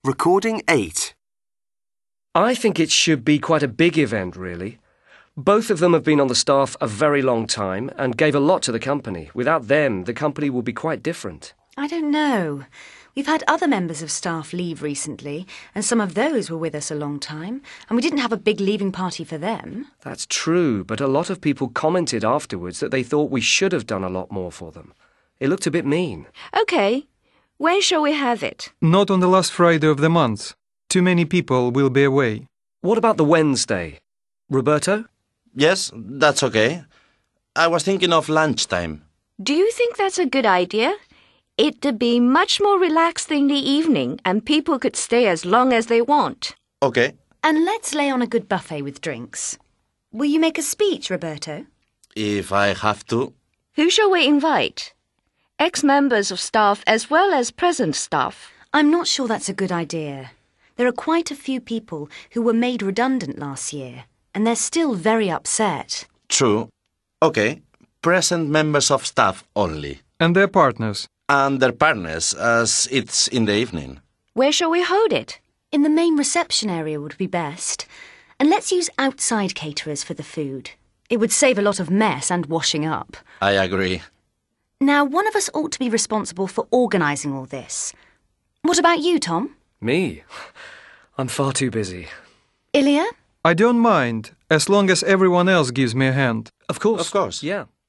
Recording 8. I think it should be quite a big event, really. Both of them have been on the staff a very long time and gave a lot to the company. Without them, the company will be quite different. I don't know. We've had other members of staff leave recently, and some of those were with us a long time, and we didn't have a big leaving party for them. That's true, but a lot of people commented afterwards that they thought we should have done a lot more for them. It looked a bit mean. OK. When shall we have it? Not on the last Friday of the month. Too many people will be away. What about the Wednesday? Roberto? Yes, that's okay. I was thinking of lunchtime. Do you think that's a good idea? It'd be much more relaxed in the evening and people could stay as long as they want. Okay. And let's lay on a good buffet with drinks. Will you make a speech, Roberto? If I have to. Who shall we invite? Ex-members of staff as well as present staff. I'm not sure that's a good idea. There are quite a few people who were made redundant last year, and they're still very upset. True. Okay. Present members of staff only. And their partners. And their partners, as it's in the evening. Where shall we hold it? In the main reception area would be best. And let's use outside caterers for the food. It would save a lot of mess and washing up. I agree. Now, one of us ought to be responsible for organising all this. What about you, Tom? Me? I'm far too busy. Ilya? I don't mind, as long as everyone else gives me a hand. Of course. Of course. Yeah.